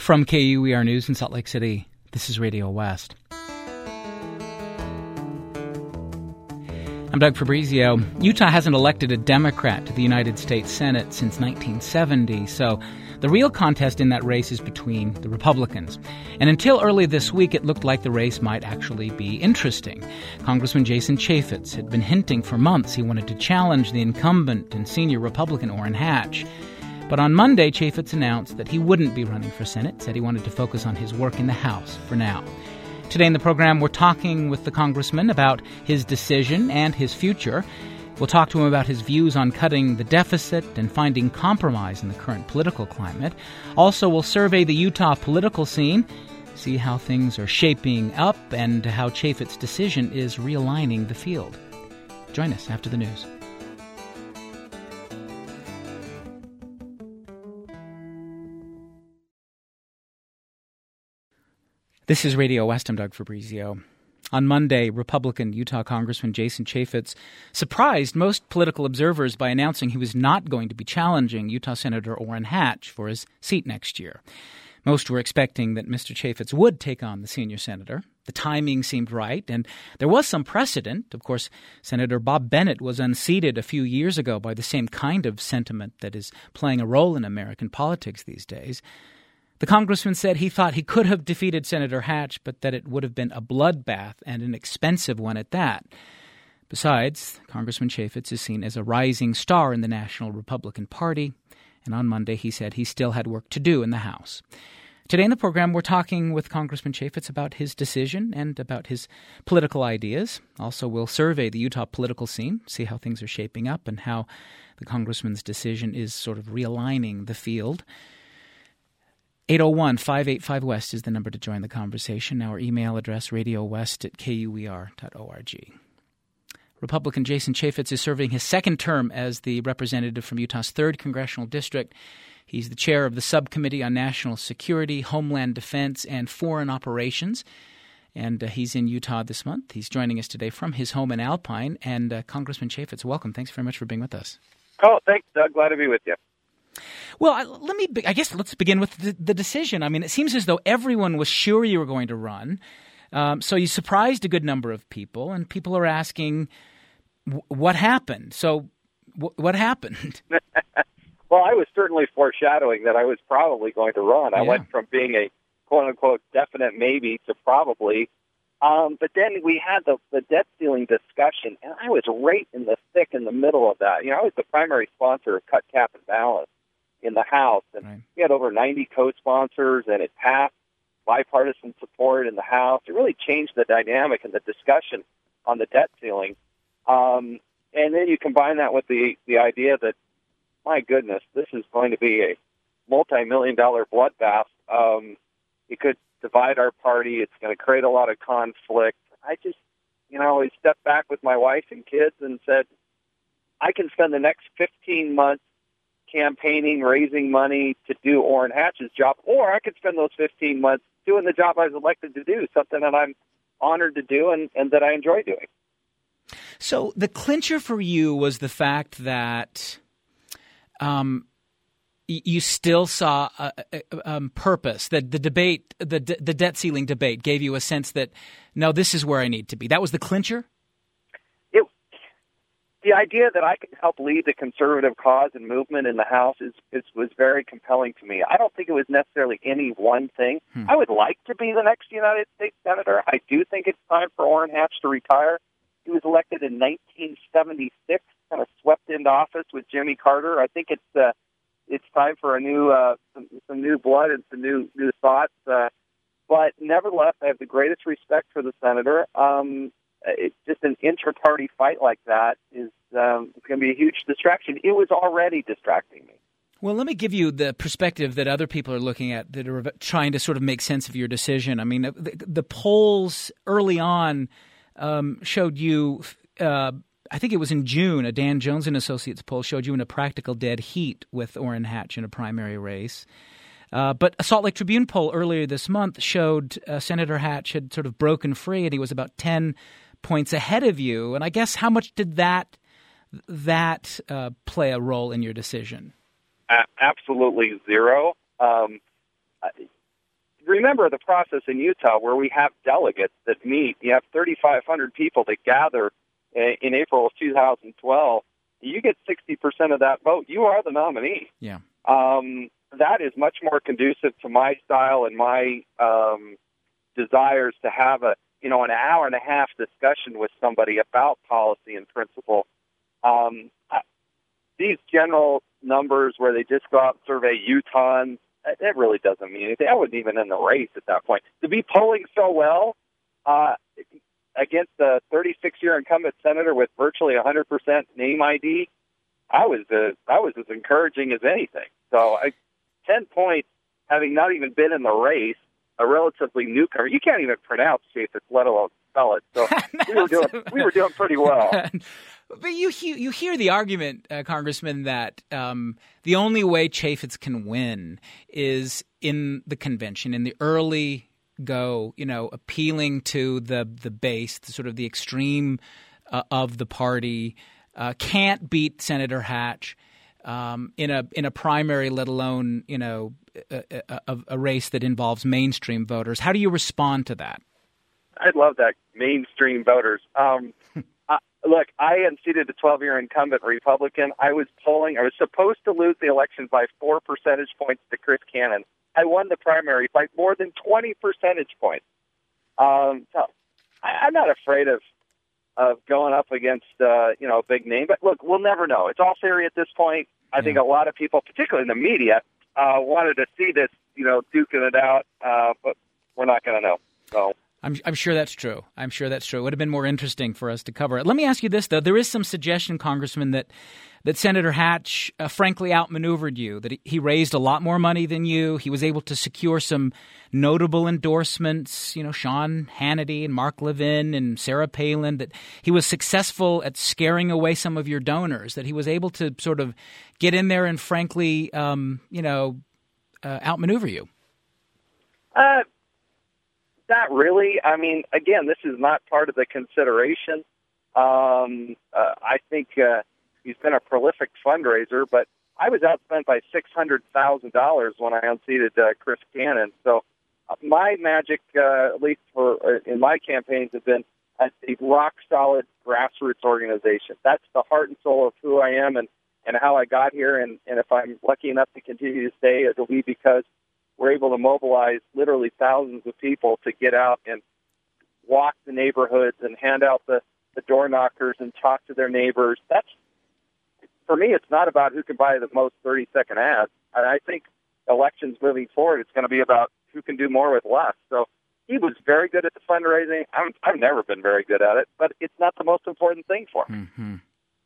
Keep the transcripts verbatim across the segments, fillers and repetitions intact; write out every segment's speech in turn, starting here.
From K U E R News in Salt Lake City, this is Radio West. I'm Doug Fabrizio. Utah hasn't elected a Democrat to the United States Senate since nineteen seventy, so the real contest in that race is between the Republicans. And until early this week, it looked like the race might actually be interesting. Congressman Jason Chaffetz had been hinting for months he wanted to challenge the incumbent and senior Republican Orrin Hatch. But on Monday, Chaffetz announced that he wouldn't be running for Senate, said he wanted to focus on his work in the House for now. Today in the program, we're talking with the congressman about his decision and his future. We'll talk to him about his views on cutting the deficit and finding compromise in the current political climate. Also, we'll survey the Utah political scene, see how things are shaping up and how Chaffetz's decision is realigning the field. Join us after the news. This is Radio West. I'm Doug Fabrizio. On Monday, Republican Utah Congressman Jason Chaffetz surprised most political observers by announcing he was not going to be challenging Utah Senator Orrin Hatch for his seat next year. Most were expecting that Mister Chaffetz would take on the senior senator. The timing seemed right, and there was some precedent. Of course, Senator Bob Bennett was unseated a few years ago by the same kind of sentiment that is playing a role in American politics these days. The congressman said he thought he could have defeated Senator Hatch, but that it would have been a bloodbath and an expensive one at that. Besides, Congressman Chaffetz is seen as a rising star in the National Republican Party, and on Monday he said he still had work to do in the House. Today in the program, we're talking with Congressman Chaffetz about his decision and about his political ideas. Also, we'll survey the Utah political scene, see how things are shaping up and how the congressman's decision is sort of realigning the field. eight oh one, five eight five, West is the number to join the conversation. Our email address, radiowest at k u e r dot org. Republican Jason Chaffetz is serving his second term as the representative from Utah's third Congressional District. He's the chair of the Subcommittee on National Security, Homeland Defense, and Foreign Operations. And uh, he's in Utah this month. He's joining us today from his home in Alpine. And uh, Congressman Chaffetz, welcome. Thanks very much for being with us. Oh, thanks, Doug. Glad to be with you. Well, I, let me. I guess let's begin with the, the decision. I mean, it seems as though everyone was sure you were going to run. Um, so you surprised a good number of people, and people are asking, w- what happened? So w- what happened? Well, I was certainly foreshadowing that I was probably going to run. I yeah. went from being a quote-unquote definite maybe to probably. Um, but then we had the, the debt ceiling discussion, and I was right in the thick in the middle of that. You know, I was the primary sponsor of Cut, Cap, and Balance in the House, and right. we had over ninety co-sponsors, and it passed bipartisan support in the House. It really changed the dynamic and the discussion on the debt ceiling. Um, and then you combine that with the, the idea that, my goodness, this is going to be a multi-million dollar bloodbath. Um, it could divide our party. It's going to create a lot of conflict. I just, you know, I stepped back with my wife and kids and said, I can spend the next fifteen months campaigning, raising money to do Orrin Hatch's job, or I could spend those fifteen months doing the job I was elected to do, something that I'm honored to do and, and that I enjoy doing. So the clincher for you was the fact that um, y- you still saw a, a, um, purpose, that the debate, the, the debt ceiling debate gave you a sense that, no, this is where I need to be. That was the clincher? The idea that I could help lead the conservative cause and movement in the House is, is was very compelling to me. I don't think it was necessarily any one thing. Hmm. I would like to be the next United States Senator. I do think it's time for Orrin Hatch to retire. He was elected in nineteen seventy-six, kind of swept into office with Jimmy Carter. I think it's uh, it's time for a new uh, some, some new blood and some new new thoughts. Uh, but nevertheless, I have the greatest respect for the senator. Um, It's just an inter-party fight like that is um, it's going to be a huge distraction. It was already distracting me. Well, let me give you the perspective that other people are looking at that are trying to sort of make sense of your decision. I mean, the, the polls early on um, showed you, uh, I think it was in June, a Dan Jones and Associates poll showed you in a practical dead heat with Orrin Hatch in a primary race. Uh, but a Salt Lake Tribune poll earlier this month showed uh, Senator Hatch had sort of broken free, and he was about ten points ahead of you. And I guess how much did that that uh, play a role in your decision? Uh, absolutely zero. Um, remember the process in Utah where we have delegates that meet. You have thirty-five hundred people that gather in April of two thousand twelve. You get sixty percent of that vote, you are the nominee. Yeah. Um, that is much more conducive to my style and my um, desires to have a, you know, an hour and a half discussion with somebody about policy and principle. Um, these general numbers where they just go out and survey Utahns, that really doesn't mean anything. I wasn't even in the race at that point. To be polling so well uh, against a thirty-six-year incumbent senator with virtually one hundred percent name I D, I was uh, I was as encouraging as anything. So I, ten points, having not even been in the race, a relatively newcomer. You can't even pronounce Chaffetz, let alone spell it. So we were doing we were doing pretty well. But you you hear the argument, uh, Congressman, that um, the only way Chaffetz can win is in the convention, in the early go, you know, appealing to the the base, the sort of the extreme uh, of the party. Uh, can't beat Senator Hatch um, in a in a primary, let alone, you know, a, a, a race that involves mainstream voters. How do you respond to that? I'd love that, mainstream voters. Um, uh, look, I unseated a twelve-year incumbent Republican. I was polling. I was supposed to lose the election by four percentage points to Chris Cannon. I won the primary by more than twenty percentage points. Um, so I, I'm not afraid of of going up against, uh, you know, a big name. But look, we'll never know. It's all theory at this point. I yeah. think a lot of people, particularly in the media, uh, wanted to see this, you know, duking it out, uh, but we're not going to know. So I'm, I'm sure that's true. I'm sure that's true. It would have been more interesting for us to cover it. Let me ask you this, though. There is some suggestion, Congressman, that that Senator Hatch uh, frankly outmaneuvered you, that he, he raised a lot more money than you. He was able to secure some notable endorsements, you know, Sean Hannity and Mark Levin and Sarah Palin, that he was successful at scaring away some of your donors, that he was able to sort of get in there and frankly, um, you know, uh, outmaneuver you. Uh, not really. I mean, again, this is not part of the consideration. Um, uh, I think uh, he's been a prolific fundraiser, but I was outspent by six hundred thousand dollars when I unseated uh, Chris Cannon. So uh, my magic, uh, at least for uh, in my campaigns, have been a, a rock-solid grassroots organization. That's the heart and soul of who I am and, and how I got here. And, and if I'm lucky enough to continue to stay, it'll be because we're able to mobilize literally thousands of people to get out and walk the neighborhoods and hand out the, the door knockers and talk to their neighbors. That's, for me, it's not about who can buy the most thirty-second ads. And I think elections moving forward, it's going to be about who can do more with less. So he was very good at the fundraising. I'm, I've never been very good at it, but it's not the most important thing for me. Mm-hmm.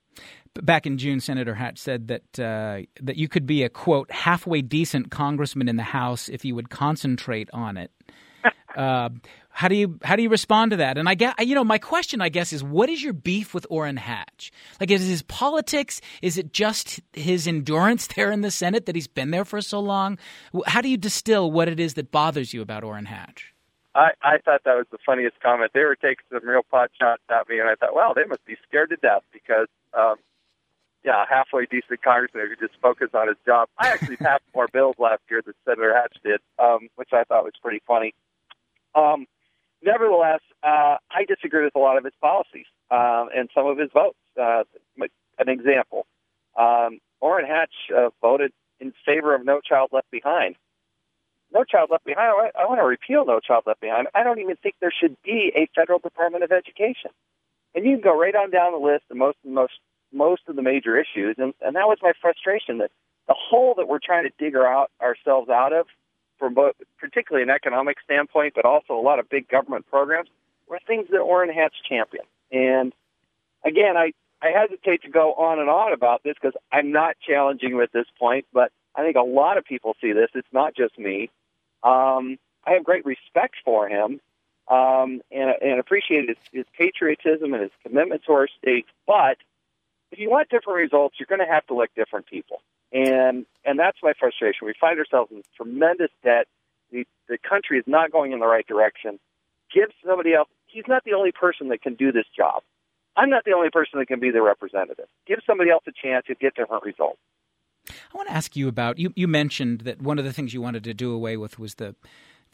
Back in June, Senator Hatch said that uh, that you could be a, quote, halfway decent congressman in the House if you would concentrate on it. uh, how do you how do you respond to that? And I guess, you know, my question, I guess, is what is your beef with Orrin Hatch? Like, is it his politics? Is it just his endurance there in the Senate that he's been there for so long? How do you distill what it is that bothers you about Orrin Hatch? I, I thought that was the funniest comment. They were taking some real pot shots at me, and I thought, well, they must be scared to death because, um, yeah, halfway decent congressman who could just focus on his job. I actually passed more bills last year than Senator Hatch did, um, which I thought was pretty funny. Um, nevertheless, uh, I disagree with a lot of his policies uh, and some of his votes. Uh, an example, um, Orrin Hatch uh, voted in favor of No Child Left Behind. No Child Left Behind, I, I want to repeal No Child Left Behind. I don't even think there should be a federal Department of Education. And you can go right on down the list of most most most of the major issues, and, and that was my frustration, that the hole that we're trying to dig out ourselves out of, from both, particularly an economic standpoint, but also a lot of big government programs, were things that Orrin Hatch championed. And again, I, I hesitate to go on and on about this because I'm not challenging him at this point, but I think a lot of people see this. It's not just me. Um, I have great respect for him um, and, and appreciate his, his patriotism and his commitment to our state, but if you want different results, you're going to have to elect different people. And and that's my frustration. We find ourselves in tremendous debt. The, the country is not going in the right direction. Give somebody else. He's not the only person that can do this job. I'm not the only person that can be the representative. Give somebody else a chance to get different results. I want to ask you about, you, you mentioned that one of the things you wanted to do away with was the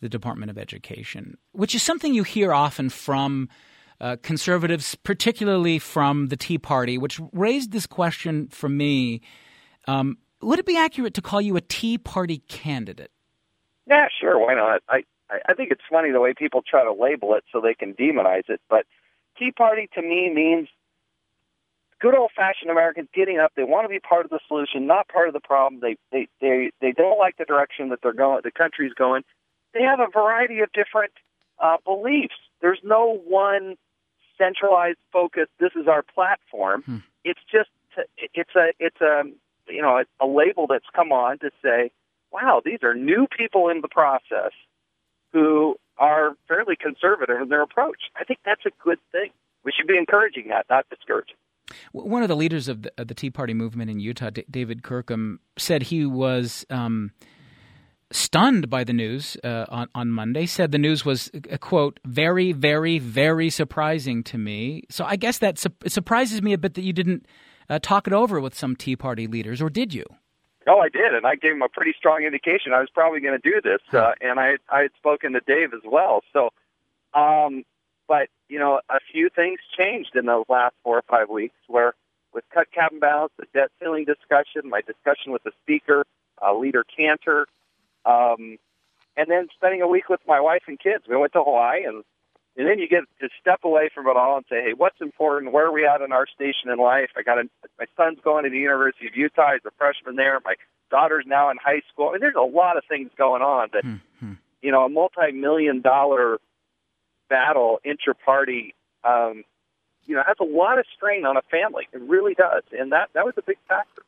the Department of Education, which is something you hear often from uh, conservatives, particularly from the Tea Party, which raised this question for me. Um, would it be accurate to call you a Tea Party candidate? Yeah, sure. Why not? I, I think it's funny the way people try to label it so they can demonize it. But Tea Party to me means good old-fashioned Americans getting up. They want to be part of the solution, not part of the problem. They they they, they don't like the direction that they're going. The country's going. They have a variety of different uh, beliefs. There's no one centralized focus. This is our platform. Hmm. It's just it's a it's a you know a, a label that's come on to say, wow, these are new people in the process who are fairly conservative in their approach. I think that's a good thing. We should be encouraging that, not discouraging. One of the leaders of the, of the Tea Party movement in Utah, D- David Kirkham, said he was um, stunned by the news uh, on, on Monday, said the news was, a quote, very, very, very surprising to me. So I guess that su- it surprises me a bit that you didn't uh, talk it over with some Tea Party leaders, or did you? Oh, I did, and I gave him a pretty strong indication I was probably going to do this, uh, and I I had spoken to Dave as well. So, um, but you know, a few things changed in those last four or five weeks. Where with cut cap and balance, the debt ceiling discussion, my discussion with the speaker, uh, Leader Cantor, um, and then spending a week with my wife and kids. We went to Hawaii, and and then you get to step away from it all and say, hey, what's important? Where are we at in our station in life? I got a, my son's going to the University of Utah. He's a freshman there. My daughter's now in high school. I mean, there's a lot of things going on that, mm-hmm. you know, a multi-million dollar battle, inter-party, um, you know, has a lot of strain on a family. It really does. And that, that was a big factor.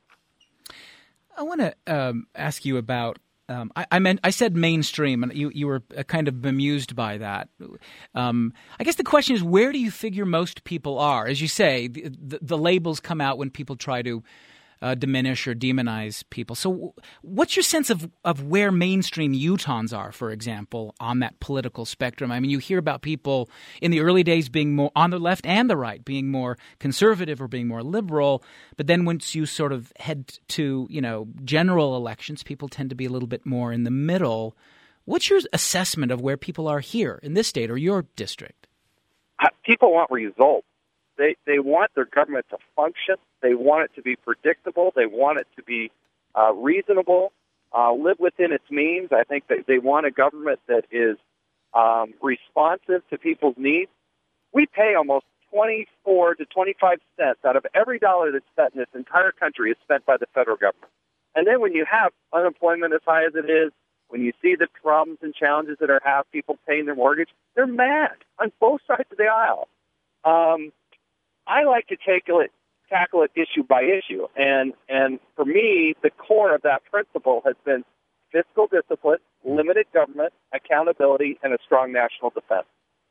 I want to um, ask you about Um, I, I meant I said mainstream, and you, you were kind of bemused by that. Um, I guess the question is, where do you figure most people are? As you say, the, the, the labels come out when people try to uh, diminish or demonize people. So what's your sense of, of where mainstream Utahns are, for example, on that political spectrum? I mean, you hear about people in the early days being more on the left and the right, being more conservative or being more liberal. But then once you sort of head to, you know, general elections, people tend to be a little bit more in the middle. What's your assessment of where people are here in this state or your district? Uh, people want results. They they want their government to function. They want it to be predictable. They want it to be uh, reasonable, uh, live within its means. I think that they want a government that is um, responsive to people's needs. We pay almost twenty-four to twenty-five cents out of every dollar that's spent in this entire country is spent by the federal government. And then when you have unemployment as high as it is, when you see the problems and challenges that are have people paying their mortgage, they're mad on both sides of the aisle. Um, I like to take it, tackle it issue by issue. And, and for me, the core of that principle has been fiscal discipline, limited government, accountability, and a strong national defense.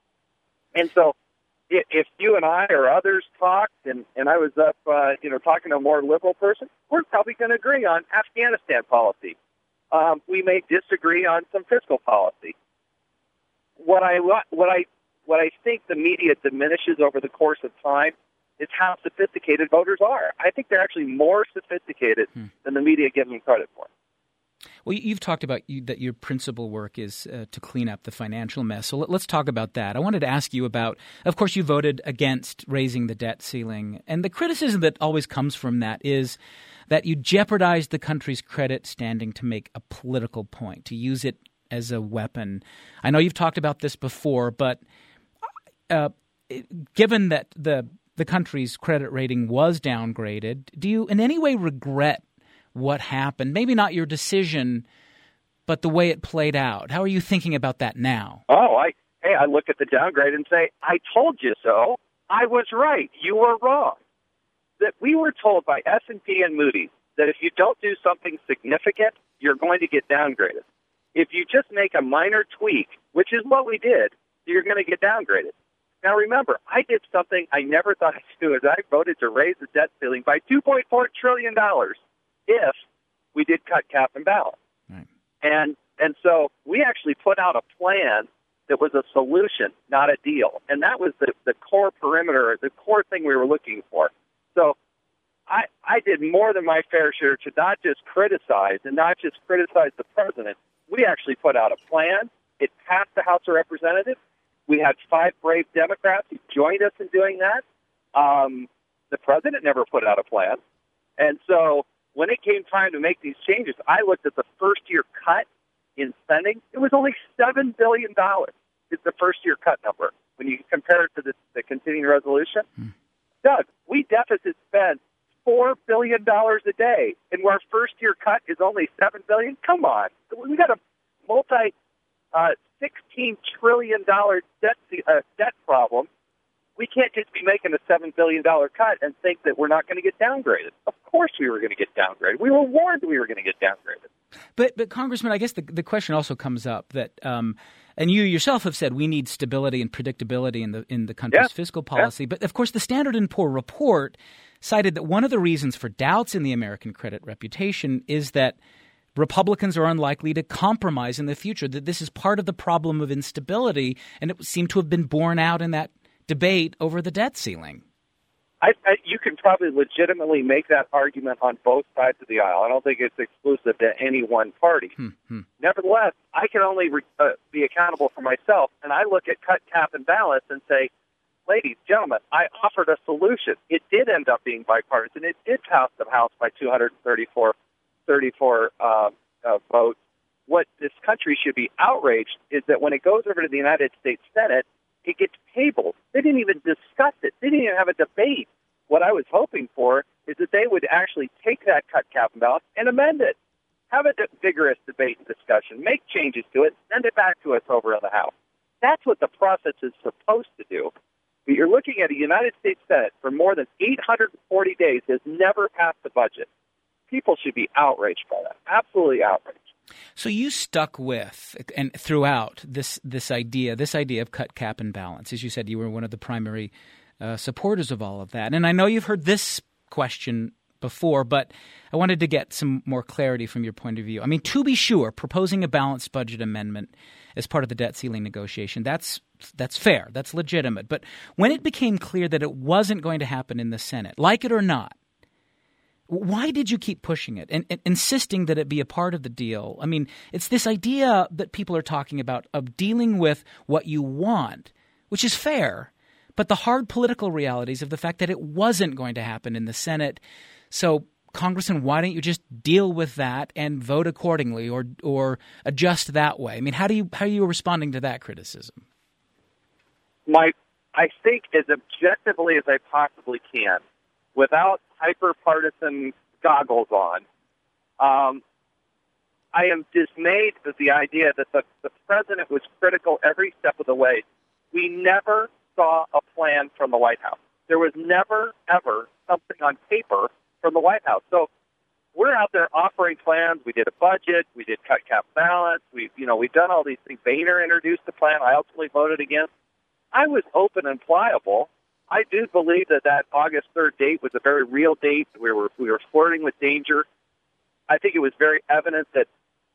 And so if, if you and I or others talked, and, and I was up, uh, you know, talking to a more liberal person, we're probably going to agree on Afghanistan policy. Um, we may disagree on some fiscal policy. What I what I what I think the media diminishes over the course of time is how sophisticated voters are. I think they're actually more sophisticated hmm. than the media gives them credit for. Well, you've talked about you, that your principal work is uh, to clean up the financial mess. So let, let's talk about that. I wanted to ask you about, of course, you voted against raising the debt ceiling. And the criticism that always comes from that is that you jeopardized the country's credit standing to make a political point, to use it as a weapon. I know you've talked about this before, but uh, given that the the country's credit rating was downgraded, do you in any way regret what happened? Maybe not your decision, but the way it played out. How are you thinking about that now? Oh, I hey, I look at the downgrade and say, I told you so. I was right. You were wrong. That we were told by S and P and Moody's that if you don't do something significant, you're going to get downgraded. If you just make a minor tweak, which is what we did, you're going to get downgraded. Now, remember, I did something I never thought I'd do, is I voted to raise the debt ceiling by two point four trillion dollars if we did cut cap and balance. Right. And and so we actually put out a plan that was a solution, not a deal. And that was the, the core perimeter, the core thing we were looking for. So I, I did more than my fair share to not just criticize and not just criticize the president. We actually put out a plan. It passed the House of Representatives. We had five brave Democrats who joined us in doing that. Um, the president never put out a plan. And so when it came time to make these changes, I looked at the first-year cut in spending. It was only seven billion dollars. It's the first-year cut number when you compare it to the, the continuing resolution. Hmm. Doug, we deficit spend four billion dollars a day, and our first-year cut is only seven billion dollars? Come on. We got a multi uh, sixteen trillion dollars debt, uh, debt problem. We can't just be making a seven billion dollars cut and think that we're not going to get downgraded. Of course we were going to get downgraded. We were warned we were going to get downgraded. But, but Congressman, I guess the, the question also comes up that, um, and you yourself have said we need stability and predictability in the in the country's yeah. fiscal policy. Yeah. But, of course, the Standard and Poor report cited that one of the reasons for doubts in the American credit reputation is that Republicans are unlikely to compromise in the future, that this is part of the problem of instability, and it seemed to have been borne out in that debate over the debt ceiling. I, I, you can probably legitimately make that argument on both sides of the aisle. I don't think it's exclusive to any one party. Hmm. Nevertheless, I can only re, uh, be accountable for myself, and I look at cut, cap, and balance and say, ladies, gentlemen, I offered a solution. It did end up being bipartisan. It did pass the House by two hundred thirty-four, thirty-four uh, uh, votes. What this country should be outraged is that when it goes over to the United States Senate, it gets tabled. They didn't even discuss it. They didn't even have a debate. What I was hoping for is that they would actually take that cut, cap, and balance and amend it. Have a de- vigorous debate and discussion. Make changes to it. Send it back to us over in the House. That's what the process is supposed to do. But you're looking at a United States Senate for more than eight hundred forty days has never passed the budget. People should be outraged by that. Absolutely outraged. So you stuck with and throughout this this idea, this idea of cut, cap, and balance. As you said, you were one of the primary uh, supporters of all of that. And I know you've heard this question before, but I wanted to get some more clarity from your point of view. I mean, to be sure, proposing a balanced budget amendment as part of the debt ceiling negotiation, that's that's fair, that's legitimate. But when it became clear that it wasn't going to happen in the Senate, like it or not, why did you keep pushing it and, and insisting that it be a part of the deal? I mean, it's this idea that people are talking about of dealing with what you want, which is fair, but the hard political realities of the fact that it wasn't going to happen in the Senate. So, Congressman, why don't you just deal with that and vote accordingly or or adjust that way? I mean, how do you how are you responding to that criticism? My, I think as objectively as I possibly can, without hyper-partisan goggles on, um, I am dismayed at the idea that the, the president was critical every step of the way. We never saw a plan from the White House. There was never, ever something on paper from the White House. So we're out there offering plans. We did a budget. We did cut, cap, balance. We, you know, we've done all these things. Boehner introduced the plan. I ultimately voted against. I was open and pliable. I do believe that that August third date was a very real date. We were we were flirting with danger. I think it was very evident that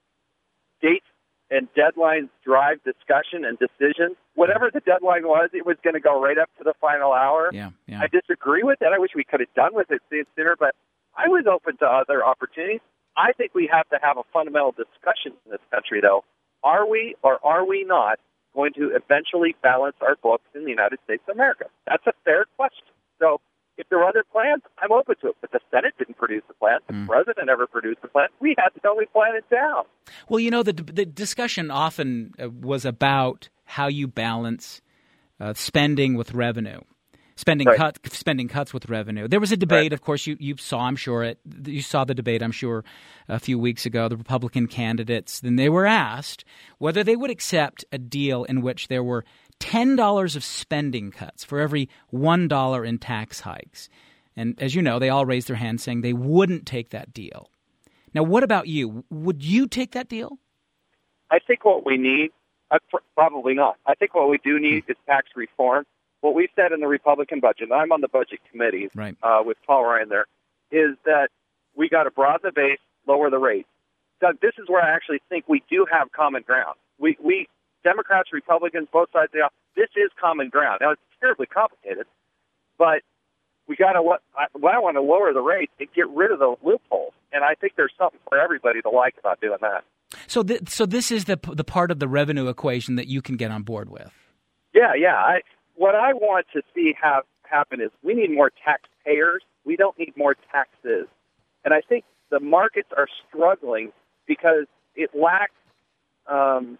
dates and deadlines drive discussion and decisions. Whatever the deadline was, it was going to go right up to the final hour. Yeah, yeah. I disagree with that. I wish we could have done with it sooner, but I was open to other opportunities. I think we have to have a fundamental discussion in this country, though. Are we or are we not going to eventually balance our books in the United States of America? That's a fair question. So if there were other plans, I'm open to it. But the Senate didn't produce the plan. The mm. president never produced the plan. We had to only plan it down. Well, you know, the, the discussion often was about how you balance uh, spending with revenue. Spending right. cut, spending cuts with revenue. There was a debate, right. of course, you, you saw, I'm sure, it. You saw the debate, I'm sure, a few weeks ago. The Republican candidates, then they were asked whether they would accept a deal in which there were ten dollars of spending cuts for every one dollar in tax hikes. And as you know, they all raised their hands saying they wouldn't take that deal. Now, what about you? Would you take that deal? I think what we need, uh, pr- probably not. I think what we do need is tax reform. What we said in the Republican budget, and I'm on the budget committee right. uh, with Paul Ryan there, is that we got to broaden the base, lower the rate. Doug, this is where I actually think we do have common ground. We, we Democrats, Republicans, both sides of the aisle, this is common ground. Now, it's terribly complicated, but we got to, what I, what I want to lower the rate and get rid of the loopholes. and I think there's something for everybody to like about doing that. So, th- so this is the the part of the revenue equation that you can get on board with. Yeah, yeah. I, what I want to see have happen is we need more taxpayers. We don't need more taxes. And I think the markets are struggling because it lacks. Um,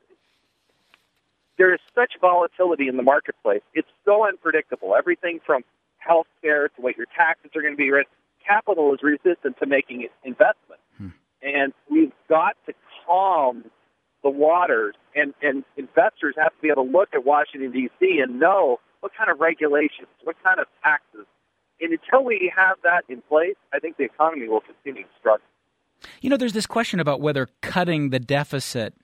there is such volatility in the marketplace. It's so unpredictable. Everything from healthcare to what your taxes are going to be. Right? Capital is resistant to making investments. Hmm. And we've got to calm the waters, and, and investors have to be able to look at Washington, D C and know what kind of regulations, what kind of taxes. And until we have that in place, I think the economy will continue to struggle. You know, there's this question about whether cutting the deficit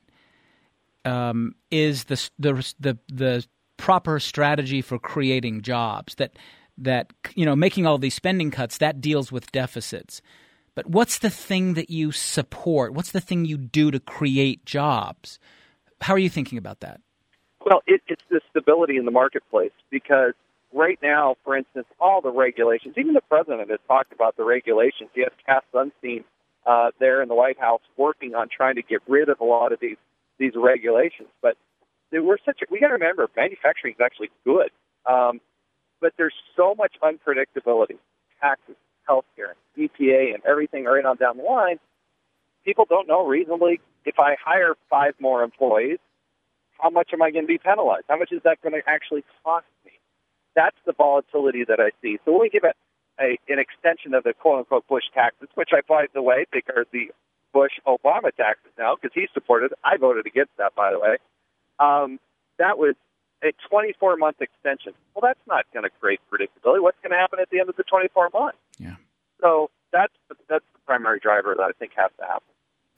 um, is the, the the the proper strategy for creating jobs. That that you know, making all these spending cuts, that deals with deficits. But what's the thing that you support? What's the thing you do to create jobs? How are you thinking about that? Well, it, it's the stability in the marketplace, because right now, for instance, all the regulations, even the president has talked about the regulations. He has Cass Sunstein uh, there in the White House working on trying to get rid of a lot of these these regulations. But we're such a, we got to remember, manufacturing is actually good, um, but there's so much unpredictability, taxes, healthcare, E P A, and everything right on down the line. People don't know reasonably, if I hire five more employees, how much am I going to be penalized? How much is that going to actually cost me? That's the volatility that I see. So when we give it a, an extension of the quote-unquote Bush taxes, which I, by the way, think are the Bush-Obama taxes now, because he supported it. I voted against that, by the way. Um, that was a twenty-four month extension. Well, that's not going to create predictability. What's going to happen at the end of the twenty-four months? Yeah. So that's that's the primary driver that I think has to happen.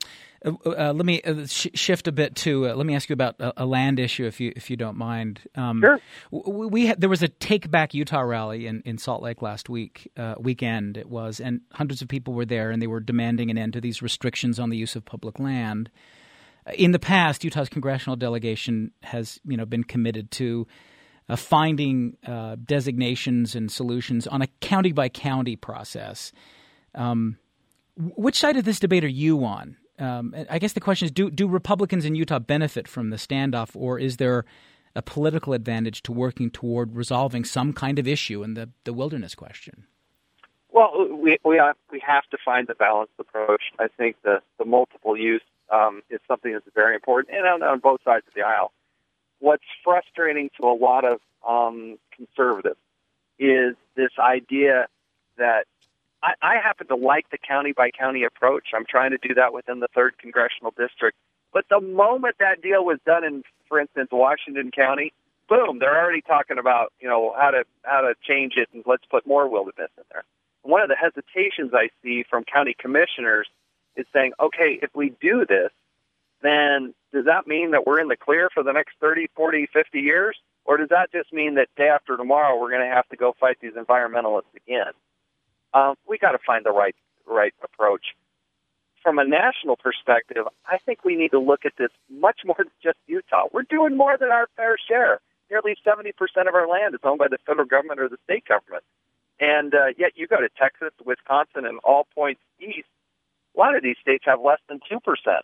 Uh, uh, let me uh, sh- shift a bit to. Uh, let me ask you about a, a land issue, if you if you don't mind. Um, sure. We, we had, there was a Take Back Utah rally in, in Salt Lake last week uh, weekend. It was, and hundreds of people were there, and they were demanding an end to these restrictions on the use of public land. In the past, Utah's congressional delegation has, you know, been committed to uh, finding uh, designations and solutions on a county by county process. Um, which side of this debate are you on? Um, I guess the question is: Do do Republicans in Utah benefit from the standoff, or is there a political advantage to working toward resolving some kind of issue in the, the wilderness question? Well, we we have, we have to find the balanced approach. I think the the multiple use. Um, is something that's very important, and on, on both sides of the aisle. What's frustrating to a lot of um, conservatives is this idea that I, I happen to like the county-by-county approach. I'm trying to do that within the third Congressional District. But the moment that deal was done in, for instance, Washington County, boom, they're already talking about, you know, how to how to change it, and let's put more wilderness in there. One of the hesitations I see from county commissioners is saying, okay, if we do this, then does that mean that we're in the clear for the next thirty, forty, fifty years? Or does that just mean that day after tomorrow we're going to have to go fight these environmentalists again? Um, we got to find the right right approach. From a national perspective, I think we need to look at this much more than just Utah. We're doing more than our fair share. Nearly seventy percent of our land is owned by the federal government or the state government. And uh, yet you go to Texas, Wisconsin, and all points east, a lot of these states have less than two percent.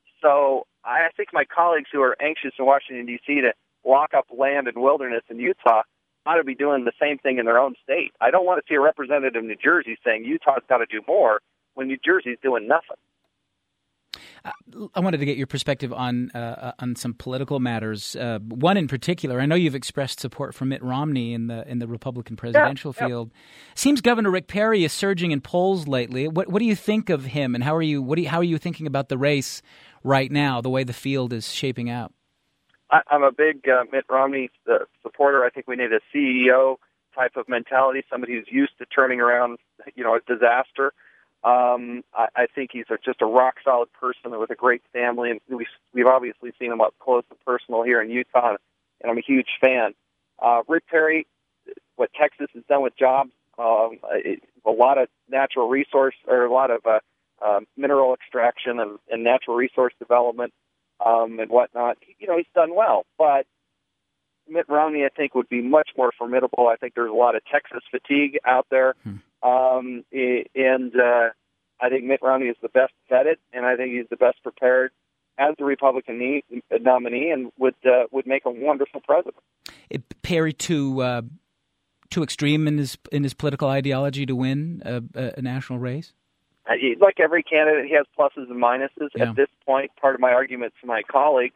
So I think my colleagues who are anxious in Washington, D C to lock up land and wilderness in Utah ought to be doing the same thing in their own state. I don't want to see a representative in New Jersey saying Utah's got to do more when New Jersey's doing nothing. I wanted to get your perspective on uh, on some political matters. Uh, one in particular, I know you've expressed support for Mitt Romney in the in the Republican presidential yeah, field. Yeah. Seems Governor Rick Perry is surging in polls lately. What what do you think of him, and how are you what do you, how are you thinking about the race right now, the way the field is shaping out? I, I'm a big uh, Mitt Romney uh, supporter. I think we need a C E O type of mentality, somebody who's used to turning around, you know, a disaster. Um, I, I think he's a, just a rock-solid person with a great family, and we've, we've obviously seen him up close and personal here in Utah, and I'm a huge fan. Uh, Rick Perry, what Texas has done with jobs, um, it, a lot of natural resource, or a lot of uh, uh, mineral extraction and, and natural resource development um, and whatnot, you know, he's done well. But Mitt Romney, I think, would be much more formidable. I think there's a lot of Texas fatigue out there. Hmm. Um, and uh, I think Mitt Romney is the best vetted, and I think he's the best prepared as the Republican need, nominee, and would uh, would make a wonderful president. It, Perry too uh, too extreme in his in his political ideology to win a, a national race? Uh, he, like every candidate, he has pluses and minuses. Yeah. At this point, part of my argument to my colleagues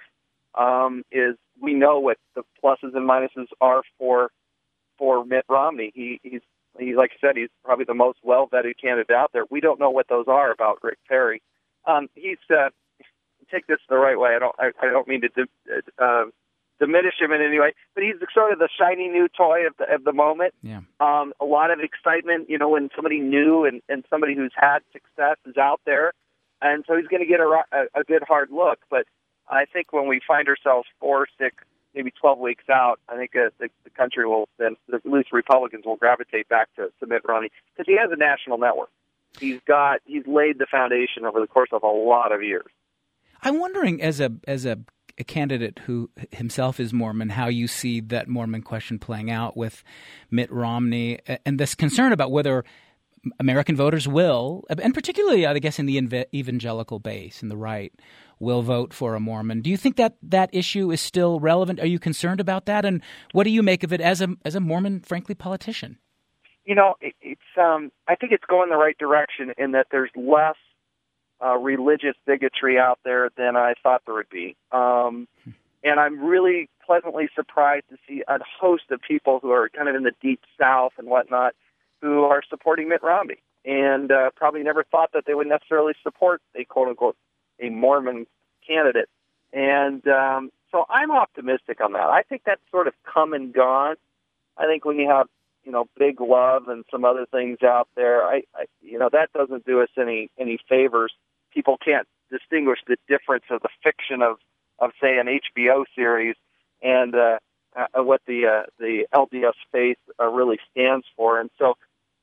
um, is we know what the pluses and minuses are for for Mitt Romney. He, he's he, like I said, he's probably the most well vetted candidate out there. We don't know what those are about Rick Perry. Um, he's uh, take this the right way. I don't. I, I don't mean to di- uh, diminish him in any way, but he's sort of the shiny new toy of the, of the moment. Yeah. Um, a lot of excitement, you know, when somebody new and, and somebody who's had success is out there, and so he's going to get a, a, a good hard look. But I think when we find ourselves four, six, maybe twelve weeks out, I think uh, the, the country will then, at least Republicans will gravitate back to, to Mitt Romney because he has a national network. He's got he's laid the foundation over the course of a lot of years. I'm wondering, as a as a, a candidate who himself is Mormon, how you see that Mormon question playing out with Mitt Romney and this concern about whether American voters will, and particularly, I guess, in the evangelical base, in the right, will vote for a Mormon. Do you think that that issue is still relevant? Are you concerned about that? And what do you make of it as a as a Mormon, frankly, politician? You know, it, it's um, I think it's going the right direction in that there's less Uh, religious bigotry out there than I thought there would be. Um, and I'm really pleasantly surprised to see a host of people who are kind of in the deep South and whatnot who are supporting Mitt Romney and uh, probably never thought that they would necessarily support a quote-unquote a Mormon candidate. And um, so I'm optimistic on that. I think that's sort of come and gone. I think when you have you know, big love and some other things out there, I, I you know, that doesn't do us any, any favors. People can't distinguish the difference of the fiction of, of say, an H B O series and uh, uh, what the uh, the L D S faith uh, really stands for. And so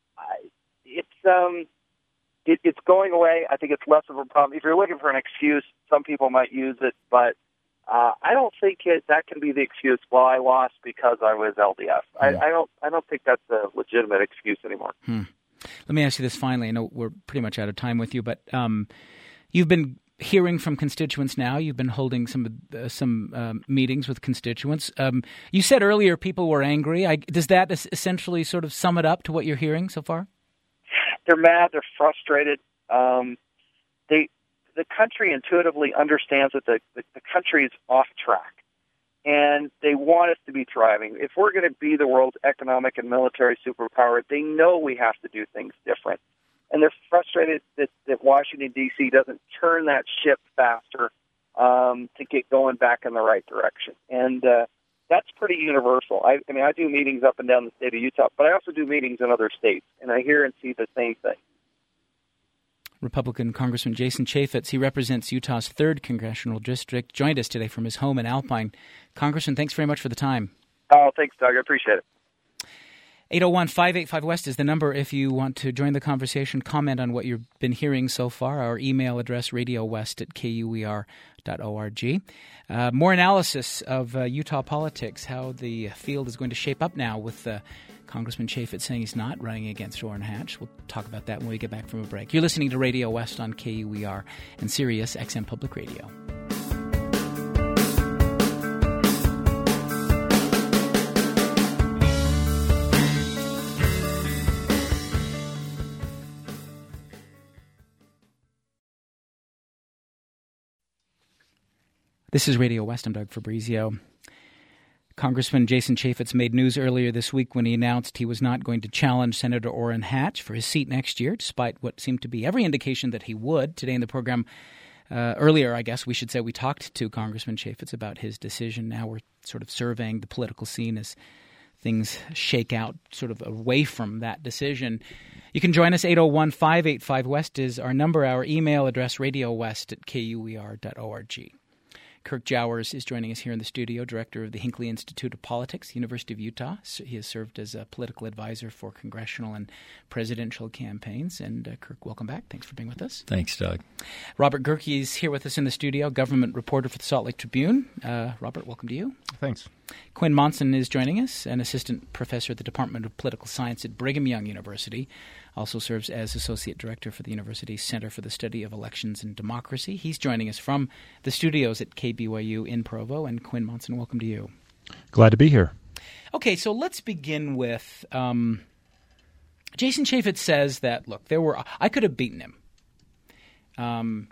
I, it's um, it, it's going away. I think it's less of a problem. If you're looking for an excuse, some people might use it, but uh, I don't think it, that can be the excuse. Well, I lost because I was L D S. Hmm. I, I don't. I don't think that's a legitimate excuse anymore. Hmm. Let me ask you this finally. I know we're pretty much out of time with you, but um, you've been hearing from constituents now. You've been holding some uh, some um, meetings with constituents. Um, you said earlier people were angry. I, does that essentially sort of sum it up to what you're hearing so far? They're mad. They're frustrated. Um, they the country intuitively understands that the, the, the country is off track. And they want us to be thriving. If we're going to be the world's economic and military superpower, they know we have to do things different. And they're frustrated that, that Washington, D C doesn't turn that ship faster um, to get going back in the right direction. And uh, that's pretty universal. I, I mean, I do meetings up and down the state of Utah, but I also do meetings in other states, and I hear and see the same thing. Republican Congressman Jason Chaffetz. He represents Utah's third congressional district. Joined us today from his home in Alpine. Congressman, thanks very much for the time. Oh, thanks, Doug. I appreciate it. eight oh one, five eight five, West is the number if you want to join the conversation, comment on what you've been hearing so far. Our email address, radiowest at k u e r dot org. Uh, more analysis of uh, Utah politics, how the field is going to shape up now with uh, Congressman Chaffetz saying he's not running against Orrin Hatch. We'll talk about that when we get back from a break. You're listening to Radio West on K U E R and Sirius X M Public Radio. This is Radio West. I'm Doug Fabrizio. Congressman Jason Chaffetz made news earlier this week when he announced he was not going to challenge Senator Orrin Hatch for his seat next year, despite what seemed to be every indication that he would. Today in the program, uh, earlier, I guess we should say, we talked to Congressman Chaffetz about his decision. Now we're sort of surveying the political scene as things shake out sort of away from that decision. You can join us. eight oh one, five eight five, West is our number. Our email address, radiowest at k u e r dot org. Kirk Jowers is joining us here in the studio, director of the Hinckley Institute of Politics, University of Utah. He has served as a political advisor for congressional and presidential campaigns. And uh, Kirk, welcome back. Thanks for being with us. Thanks, Doug. Robert Gehrke is here with us in the studio, government reporter for the Salt Lake Tribune. Uh, Robert, welcome to you. Thanks. Quinn Monson is joining us, an assistant professor at the Department of Political Science at Brigham Young University. Also serves as associate director for the university's Center for the Study of Elections and Democracy. He's joining us from the studios at K B Y U in Provo. And Quinn Monson, welcome to you. Glad to be here. Okay, so let's begin with um, Jason Chaffetz says that, look, there were I could have beaten him. Um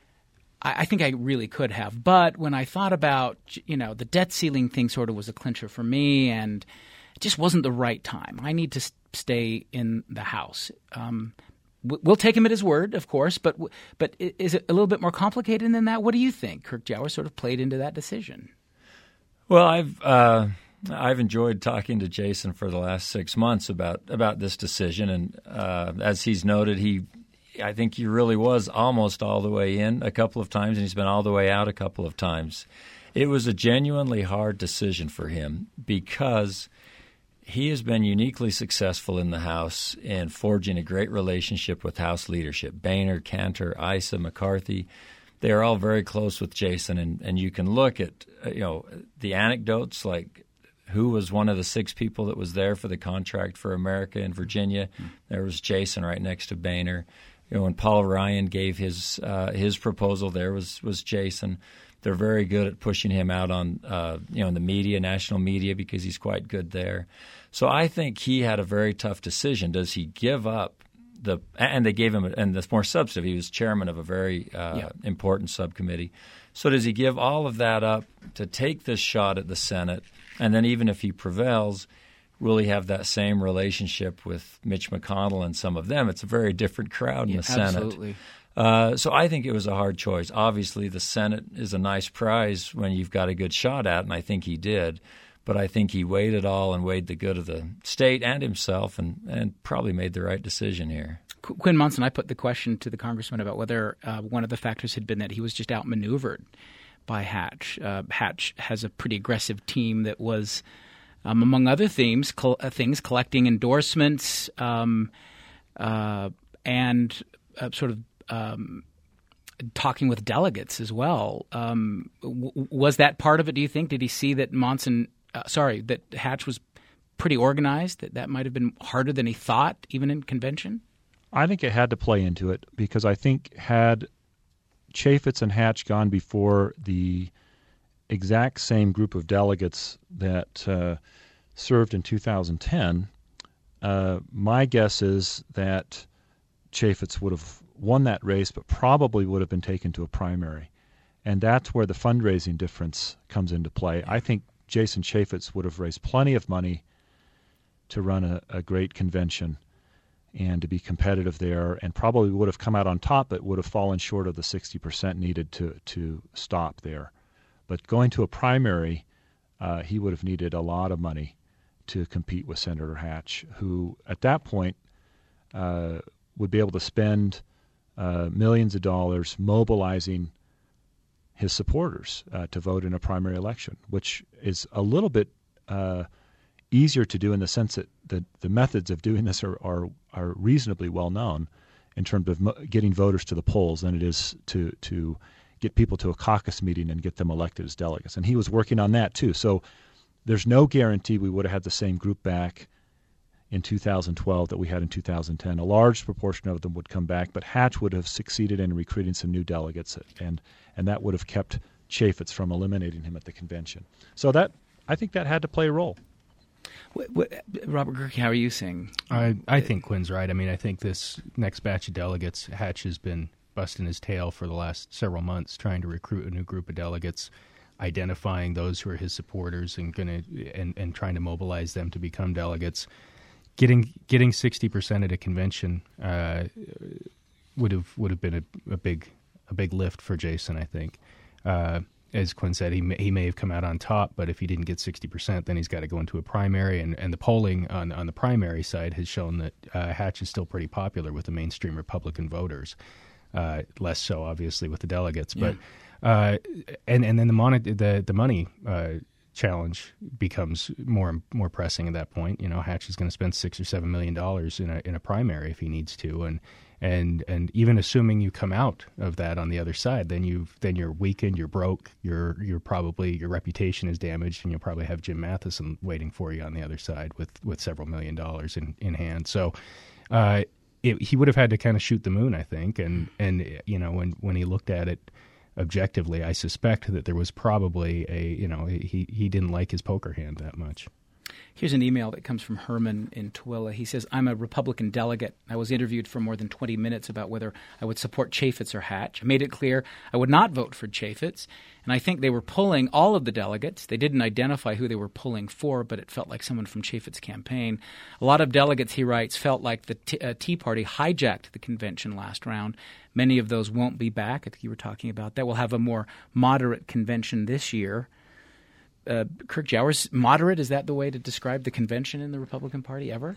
I think I really could have. But when I thought about, you know, the debt ceiling thing sort of was a clincher for me, and it just wasn't the right time. I need to stay in the House. Um, we'll take him at his word, of course, but but is it a little bit more complicated than that? What do you think? Kirk Jauer sort of played into that decision. Well, I've uh, I've enjoyed talking to Jason for the last six months about, about this decision, and uh, as he's noted, he – I think he really was almost all the way in a couple of times, and he's been all the way out a couple of times. It was a genuinely hard decision for him because he has been uniquely successful in the House in forging a great relationship with House leadership. Boehner, Cantor, Issa, McCarthy, they are all very close with Jason, and, and you can look at you know the anecdotes like who was one of the six people that was there for the Contract for America in Virginia. Mm-hmm. There was Jason right next to Boehner. You know, when Paul Ryan gave his uh, his proposal, there was was Jason. They're very good at pushing him out on uh, you know in the media, national media, because he's quite good there. So I think he had a very tough decision. Does he give up the? And they gave him, and that's more substantive. He was chairman of a very uh, yeah. important subcommittee. So does he give all of that up to take this shot at the Senate? And then even if he prevails, will he have that same relationship with Mitch McConnell and some of them? It's a very different crowd in yeah, the Senate. Absolutely. Uh, so I think it was a hard choice. Obviously, the Senate is a nice prize when you've got a good shot at, and I think he did. But I think he weighed it all and weighed the good of the state and himself and, and probably made the right decision here. Qu- Quinn Monson, I put the question to the congressman about whether uh, one of the factors had been that he was just outmaneuvered by Hatch. Uh, Hatch has a pretty aggressive team that was – Um, among other themes, col- uh, things, collecting endorsements um, uh, and uh, sort of um, talking with delegates as well. Um, w- was that part of it, do you think? Did he see that Monson uh, – sorry, that Hatch was pretty organized, that that might have been harder than he thought, even in convention? I think it had to play into it because I think had Chaffetz and Hatch gone before the – exact same group of delegates that uh, served in two thousand ten, uh, my guess is that Chaffetz would have won that race, but probably would have been taken to a primary. And that's where the fundraising difference comes into play. I think Jason Chaffetz would have raised plenty of money to run a, a great convention and to be competitive there, and probably would have come out on top, but would have fallen short of the sixty percent needed to, to stop there. But going to a primary, uh, he would have needed a lot of money to compete with Senator Hatch, who at that point uh, would be able to spend uh, millions of dollars mobilizing his supporters uh, to vote in a primary election, which is a little bit uh, easier to do in the sense that the, the methods of doing this are, are, are reasonably well known in terms of mo- getting voters to the polls than it is to to get people to a caucus meeting and get them elected as delegates. And he was working on that too. So there's no guarantee we would have had the same group back in two thousand twelve that we had in two thousand ten. A large proportion of them would come back, but Hatch would have succeeded in recruiting some new delegates, and and that would have kept Chaffetz from eliminating him at the convention. So that I think that had to play a role. What, what, Robert Gehrke, how are you seeing? I, I think Quinn's right. I mean, I think this next batch of delegates, Hatch has been busting his tail for the last several months trying to recruit a new group of delegates, identifying those who are his supporters and gonna and, and trying to mobilize them to become delegates. Getting getting sixty percent at a convention uh, would have would have been a, a big a big lift for Jason, I think. Uh, as Quinn said, he may, he may have come out on top, but if he didn't get sixty percent, then he's got to go into a primary. And, and the polling on, on the primary side has shown that uh, Hatch is still pretty popular with the mainstream Republican voters. Uh, less so, obviously, with the delegates. Yeah. But uh, and and then the mon- the the money uh, challenge becomes more more pressing at that point. You know, Hatch is going to spend six or seven million dollars in a in a primary if he needs to, and And and even assuming you come out of that on the other side, then you've then you're weakened, you're broke, you're you're probably your reputation is damaged, and you'll probably have Jim Matheson waiting for you on the other side with, with several million dollars in, in hand. So uh, it, he would have had to kind of shoot the moon, I think. And and you know when, when he looked at it objectively, I suspect that there was probably a you know he he didn't like his poker hand that much. Here's an email that comes from Herman in Tooele. He says, I'm a Republican delegate. I was interviewed for more than twenty minutes about whether I would support Chaffetz or Hatch. I made it clear I would not vote for Chaffetz, and I think they were pulling all of the delegates. They didn't identify who they were pulling for, but it felt like someone from Chaffetz's campaign. A lot of delegates, he writes, felt like the t- uh, Tea Party hijacked the convention last round. Many of those won't be back. I think you were talking about that. We'll have a more moderate convention this year. Uh, Kirk Jowers, moderate, is that the way to describe the convention in the Republican Party ever?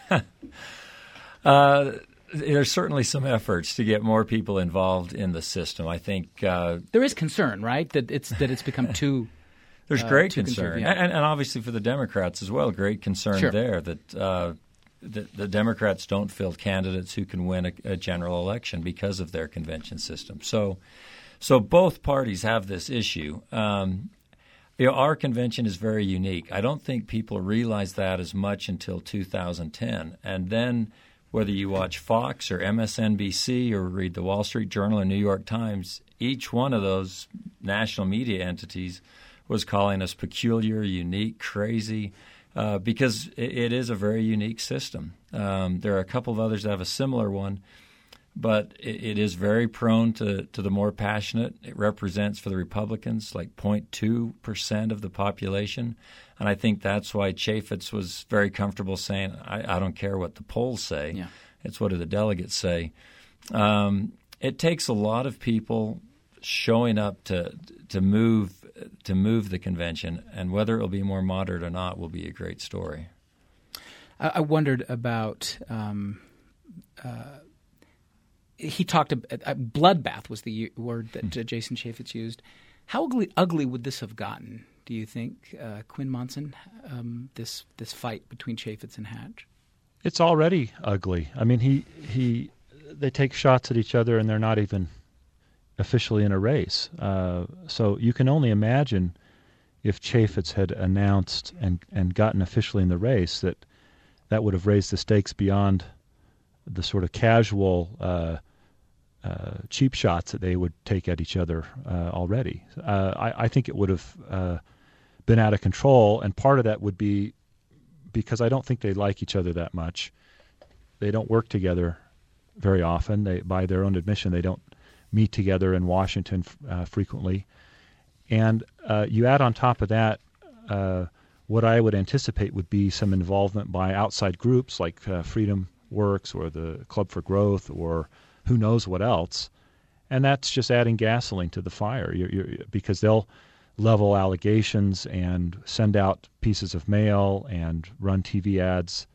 uh, there's certainly some efforts to get more people involved in the system. I think uh, there is concern, right, that it's that it's become too. There's uh, great too concern, yeah. and, and obviously for the Democrats as well, great concern sure. there that uh, the, the Democrats don't field candidates who can win a, a general election because of their convention system. So, so both parties have this issue. Um, You know, our convention is very unique. I don't think people realize that as much until two thousand ten. And then whether you watch Fox or M S N B C or read the Wall Street Journal or New York Times, each one of those national media entities was calling us peculiar, unique, crazy, uh, because it, it is a very unique system. Um, there are a couple of others that have a similar one. But it, it is very prone to, to the more passionate. It represents for the Republicans like zero point two percent of the population. And I think that's why Chaffetz was very comfortable saying, I, I don't care what the polls say. Yeah. It's what do the delegates say. Um, it takes a lot of people showing up to to move to move the convention, and whether it will be more moderate or not will be a great story. I, I wondered about um, uh, he talked about uh, bloodbath was the word that uh, Jason Chaffetz used. How ugly, ugly would this have gotten, do you think, uh, Quinn Monson, um, this this fight between Chaffetz and Hatch? It's already ugly. I mean, he he they take shots at each other, and they're not even officially in a race. Uh, so you can only imagine if Chaffetz had announced and, and gotten officially in the race that that would have raised the stakes beyond the sort of casual uh, uh, cheap shots that they would take at each other uh, already. Uh, I, I think it would have uh, been out of control, and part of that would be because I don't think they like each other that much. They don't work together very often. They, by their own admission, they don't meet together in Washington uh, frequently. And uh, you add on top of that uh, what I would anticipate would be some involvement by outside groups like uh, Freedom Works or the Club for Growth or who knows what else, and that's just adding gasoline to the fire you're, you're, because they'll level allegations and send out pieces of mail and run T V ads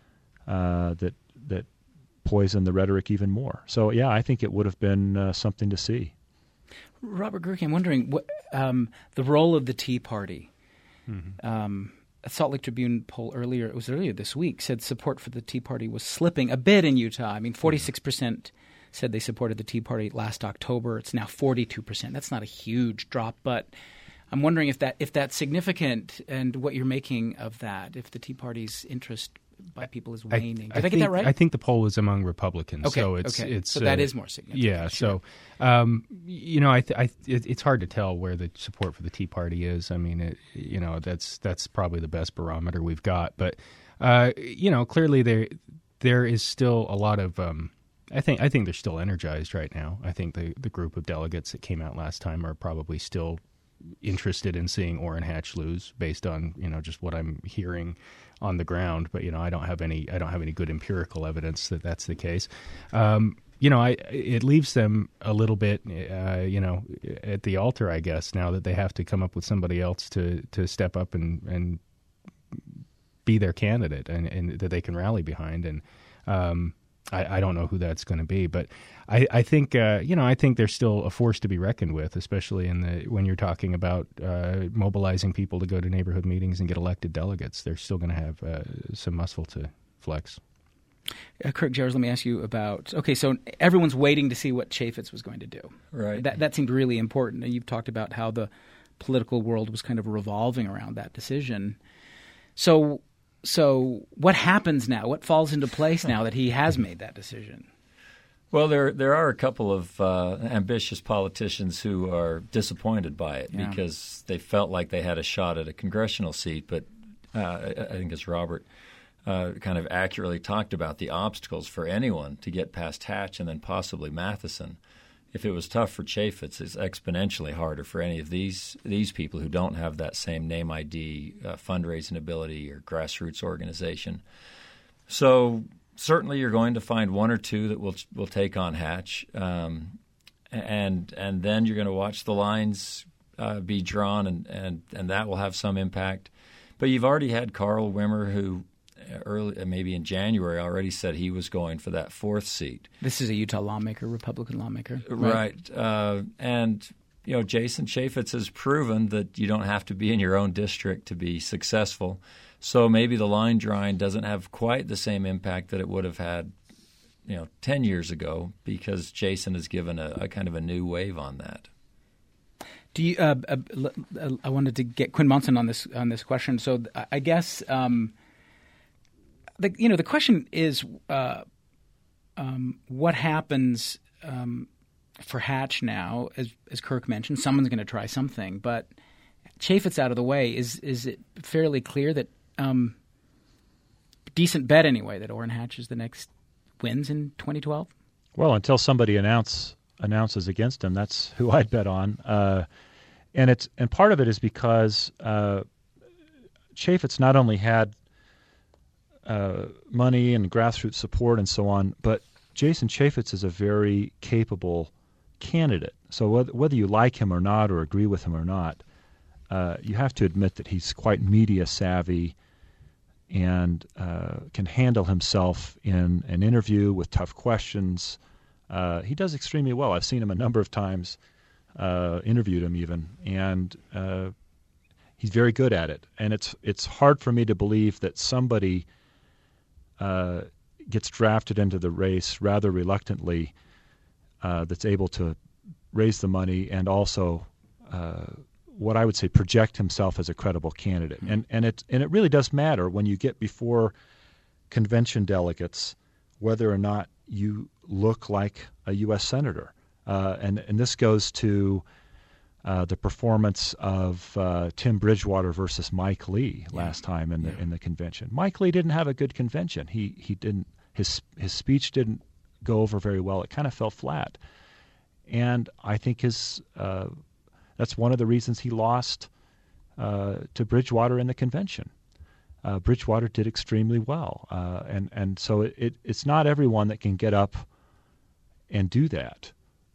uh, that that poison the rhetoric even more. So yeah, I think it would have been uh, something to see. Robert Gersky, I'm wondering what um, the role of the Tea Party. Mm-hmm. Um, a Salt Lake Tribune poll earlier, it was earlier this week, said support for the Tea Party was slipping a bit in Utah. I mean, forty-six percent said they supported the Tea Party last October. It's now forty-two percent. That's not a huge drop, but I'm wondering if that if that's significant and what you're making of that, if the Tea Party's interest by people is waning. Did I, I, I think, get that right? I think the poll was among Republicans. Okay, so it's, okay. it's so that uh, is more significant. Yeah, sure. so um, you know, I, th- I it, it's hard to tell where the support for the Tea Party is. I mean, it, you know, that's that's probably the best barometer we've got. But uh, you know, clearly there there is still a lot of. Um, I think I think they're still energized right now. I think the the group of delegates that came out last time are probably still interested in seeing Orrin Hatch lose, based on you know just what I'm hearing on the ground. But you know, I don't have any I don't have any good empirical evidence that that's the case. Um, you know, I it leaves them a little bit, uh, you know, at the altar, I guess, now that they have to come up with somebody else to to step up and and be their candidate and, and that they can rally behind. And um, I, I don't know who that's going to be, but I, I think uh, you know I think they're still a force to be reckoned with, especially in the when you're talking about uh, mobilizing people to go to neighborhood meetings and get elected delegates. They're still going to have uh, some muscle to flex. Uh, Kirk Jers, let me ask you about, okay, so everyone's waiting to see what Chaffetz was going to do. Right. That, that seemed really important. And you've talked about how the political world was kind of revolving around that decision. So, so what happens now? What falls into place now that he has made that decision? Well, there there are a couple of uh, ambitious politicians who are disappointed by it Yeah. because they felt like they had a shot at a congressional seat. But uh, I, I think it's Robert uh, kind of accurately talked about the obstacles for anyone to get past Hatch and then possibly Matheson. If it was tough for Chaffetz, it's exponentially harder for any of these these people who don't have that same name I D, uh, fundraising ability, or grassroots organization. So certainly, you're going to find one or two that will will take on Hatch, um, and and then you're going to watch the lines uh, be drawn, and, and, and that will have some impact. But you've already had Carl Wimmer, who early maybe in January already said he was going for that fourth seat. This is a Utah lawmaker, Republican lawmaker, right? right. Uh, and you know, Jason Chaffetz has proven that you don't have to be in your own district to be successful. So maybe the line drawing doesn't have quite the same impact that it would have had, you know, ten years ago, because Jason has given a, a kind of a new wave on that. Do you? Uh, uh, I wanted to get Quinn Monson on this on this question. So I guess um, the you know the question is uh, um, what happens um, for Hatch now? As as Kirk mentioned, someone's going to try something, but Chaffetz out of the way. Is is it fairly clear that? Um, decent bet anyway that Orrin Hatch is the next wins in twenty twelve? Well, until somebody announce announces against him, that's who I'd bet on. Uh, and it's and part of it is because uh, Chaffetz not only had uh, money and grassroots support and so on, but Jason Chaffetz is a very capable candidate. So whether, whether you like him or not, or agree with him or not, uh, you have to admit that he's quite media savvy and uh, can handle himself in an interview with tough questions. Uh, he does extremely well. I've seen him a number of times, uh, interviewed him even, and uh, he's very good at it. And it's it's hard for me to believe that somebody uh, gets drafted into the race rather reluctantly uh, that's able to raise the money and also uh, what I would say project himself as a credible candidate. And and it and it really does matter when you get before convention delegates whether or not you look like a U S senator. Uh, and, and this goes to uh, the performance of uh, Tim Bridgewater versus Mike Lee last yeah. time in the yeah. in the convention. Mike Lee didn't have a good convention. He he didn't his his speech didn't go over very well. It kind of fell flat. And I think his uh, that's one of the reasons he lost uh, to Bridgewater in the convention. Uh, Bridgewater did extremely well, uh, and and so it, it it's not everyone that can get up and do that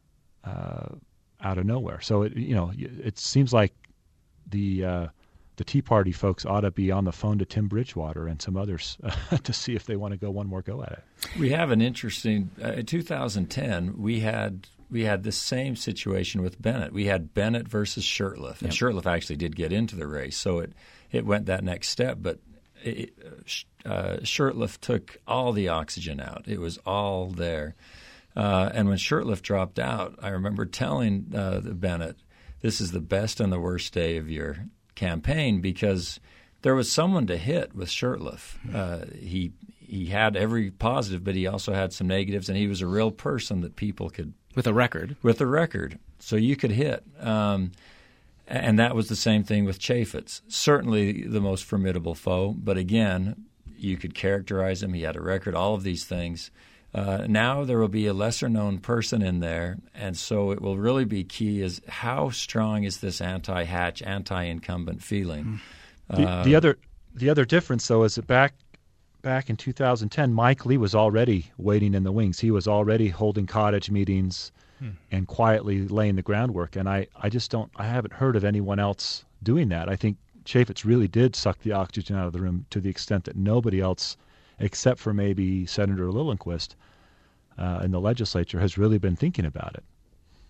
uh, out of nowhere. So it you know it seems like the uh, the Tea Party folks ought to be on the phone to Tim Bridgewater and some others uh, to see if they want to go one more go at it. We have an interesting uh, in two thousand ten we had. We had the same situation with Bennett. We had Bennett versus Shurtleff, and yep. Shurtleff actually did get into the race, so it, it went that next step. But it, uh, Shurtleff took all the oxygen out; it was all there. Uh, and when Shurtleff dropped out, I remember telling uh, Bennett, "This is the best and the worst day of your campaign," because there was someone to hit with Shurtleff. Uh, he he had every positive, but he also had some negatives, and he was a real person that people could. With a record. With a record. So you could hit. Um, and that was the same thing with Chaffetz. Certainly the most formidable foe, but again, you could characterize him. He had a record, all of these things. Uh, now there will be a lesser-known person in there, and so it will really be key is how strong is this anti-Hatch, anti-incumbent feeling. The, uh, the other the other difference, though, is that back Back in two thousand ten, Mike Lee was already waiting in the wings. He was already holding cottage meetings hmm. and quietly laying the groundwork. And I, I just don't – I haven't heard of anyone else doing that. I think Chaffetz really did suck the oxygen out of the room to the extent that nobody else, except for maybe Senator Lillenquist uh, in the legislature, has really been thinking about it.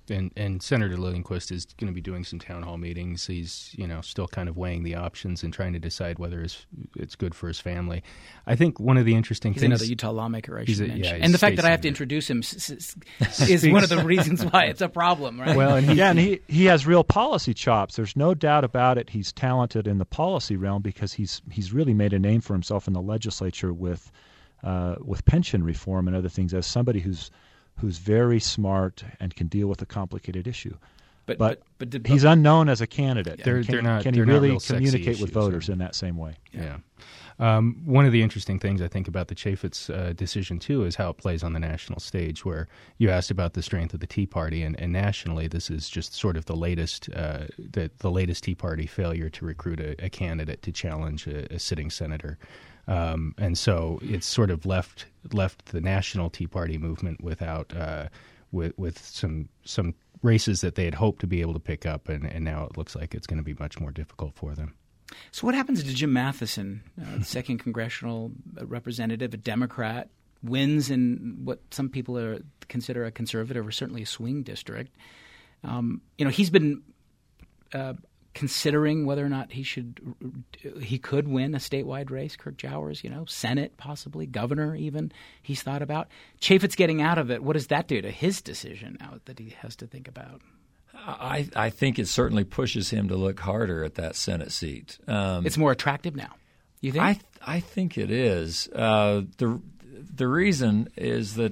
And and Senator Liljenquist is going to be doing some town hall meetings. He's, you know, still kind of weighing the options and trying to decide whether it's, it's good for his family. I think one of the interesting he's things... He's another Utah lawmaker, I should a, mention. yeah, and the fact that senator. I have to introduce him s- s- is one of the reasons why it's a problem, right? Well, and he, yeah, and he, he has real policy chops. There's no doubt about it. He's talented in the policy realm because he's he's really made a name for himself in the legislature with uh, with pension reform and other things as somebody who's who's very smart and can deal with a complicated issue. But, but, but, but, but he's unknown as a candidate. They're, can they're not, can they're he really not real sexy communicate with issues, voters or, in that same way? Yeah. yeah. Um, one of the interesting things I think about the Chaffetz uh, decision, too, is how it plays on the national stage, where you asked about the strength of the Tea Party, and, and nationally this is just sort of the latest uh, the, the latest Tea Party failure to recruit a, a candidate to challenge a, a sitting senator. Um, and so it's sort of left left the national Tea Party movement without uh, with with some some races that they had hoped to be able to pick up, and, and now it looks like it's going to be much more difficult for them. So what happens to Jim Matheson, uh, the second congressional representative, a Democrat, wins in what some people are, consider a conservative or certainly a swing district? Um, you know, he's been uh, considering whether or not he should he could win a statewide race. Kirk Jowers, you know, Senate possibly, governor even. He's thought about. Chaffetz getting out of it. What does that do to his decision now that he has to think about? I, I think it certainly pushes him to look harder at that Senate seat. Um, it's more attractive now, you think? I I think it is. Uh, the the reason is that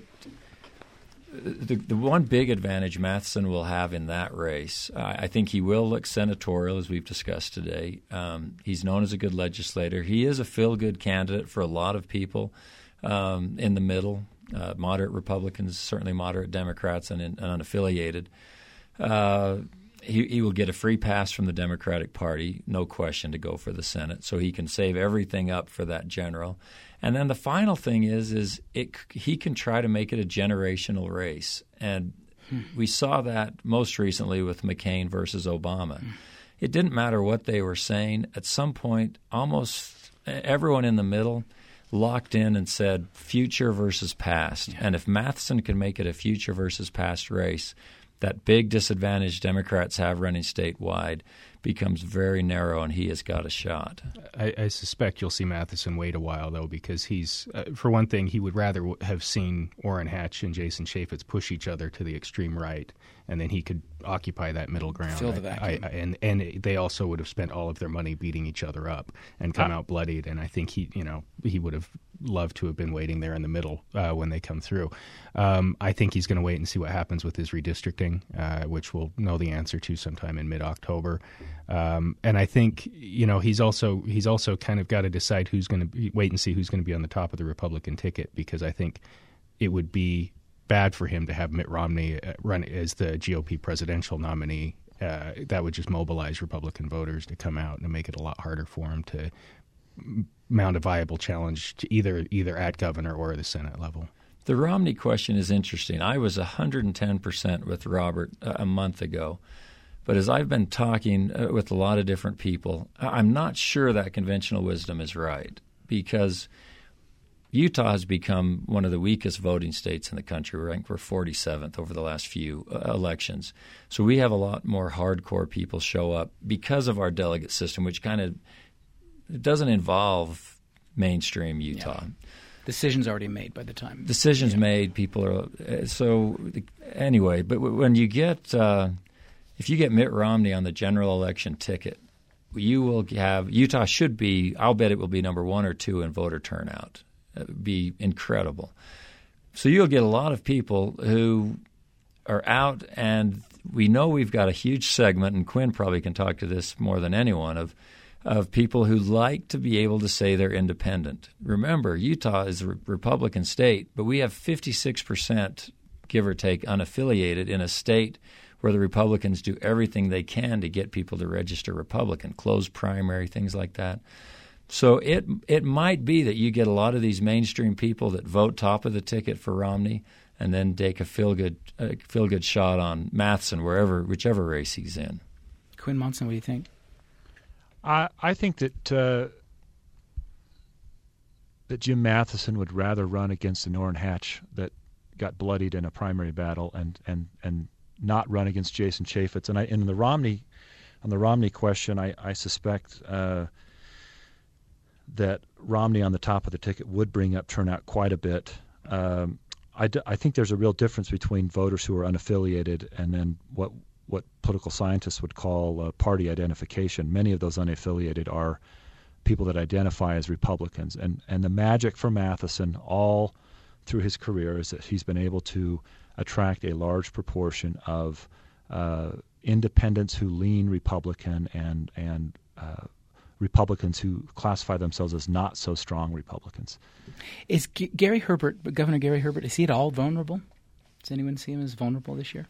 the the one big advantage Matheson will have in that race, I, I think he will look senatorial, as we've discussed today. Um, he's known as a good legislator. He is a feel-good candidate for a lot of people um, in the middle, uh, moderate Republicans, certainly moderate Democrats, and, and unaffiliated. Uh, he, he will get a free pass from the Democratic Party, no question, to go for the Senate. So he can save everything up for that general. And then the final thing is, is it, he can try to make it a generational race. And hmm. we saw that most recently with McCain versus Obama. Hmm. It didn't matter what they were saying. At some point, almost everyone in the middle locked in and said future versus past. Yeah. And if Matheson can make it a future versus past race, that big disadvantage Democrats have running statewide becomes very narrow, and he has got a shot. I, I suspect you'll see Matheson wait a while, though, because he's, uh, for one thing, he would rather w- have seen Orrin Hatch and Jason Chaffetz push each other to the extreme right, and then he could occupy that middle ground. Fill the vacuum. I, I, and and they also would have spent all of their money beating each other up and come ah. out bloodied. And I think he, you know, he would have loved to have been waiting there in the middle uh, when they come through. Um, I think he's going to wait and see what happens with his redistricting, uh, which we'll know the answer to sometime in mid-October. Um, and I think, you know, he's also he's also kind of got to decide who's going to wait and see who's going to be on the top of the Republican ticket, because I think it would be bad for him to have Mitt Romney run as the G O P presidential nominee. Uh, that would just mobilize Republican voters to come out and make it a lot harder for him to mount a viable challenge to either either at governor or the Senate level. The Romney question is interesting. I was one hundred ten percent with Robert a month ago. But as I've been talking uh, with a lot of different people, I'm not sure that conventional wisdom is right, because Utah has become one of the weakest voting states in the country. We're ranked we're forty-seventh over the last few uh, elections. So we have a lot more hardcore people show up because of our delegate system, which kind of doesn't involve mainstream Utah. Yeah. Decisions already made by the time. Decisions yeah. made. People are uh, so anyway. But when you get uh, if you get Mitt Romney on the general election ticket, you will have Utah should be. I'll bet it will be number one or two in voter turnout. It would be incredible. So you'll get a lot of people who are out, and we know we've got a huge segment, and Quinn probably can talk to this more than anyone, of of people who like to be able to say they're independent. Remember, Utah is a Republican state, but we have fifty-six percent, give or take, unaffiliated in a state where the Republicans do everything they can to get people to register Republican, close primary, things like that. So it it might be that you get a lot of these mainstream people that vote top of the ticket for Romney and then take a feel-good uh, feel-good shot on Matheson, wherever, whichever race he's in. Quinn Monson, what do you think? I I think that uh, that Jim Matheson would rather run against an Orrin Hatch that got bloodied in a primary battle and and, and not run against Jason Chaffetz. And I, in the Romney, on the Romney question, I, I suspect uh, that Romney on the top of the ticket would bring up turnout quite a bit. Um, I, d- I think there's a real difference between voters who are unaffiliated and then what what political scientists would call uh, party identification. Many of those unaffiliated are people that identify as Republicans. And, and the magic for Matheson all through his career is that he's been able to attract a large proportion of uh, independents who lean Republican and, and uh, Republicans who classify themselves as not so strong Republicans. Is G- Gary Herbert, Governor Gary Herbert, is he at all vulnerable? Does anyone see him as vulnerable this year?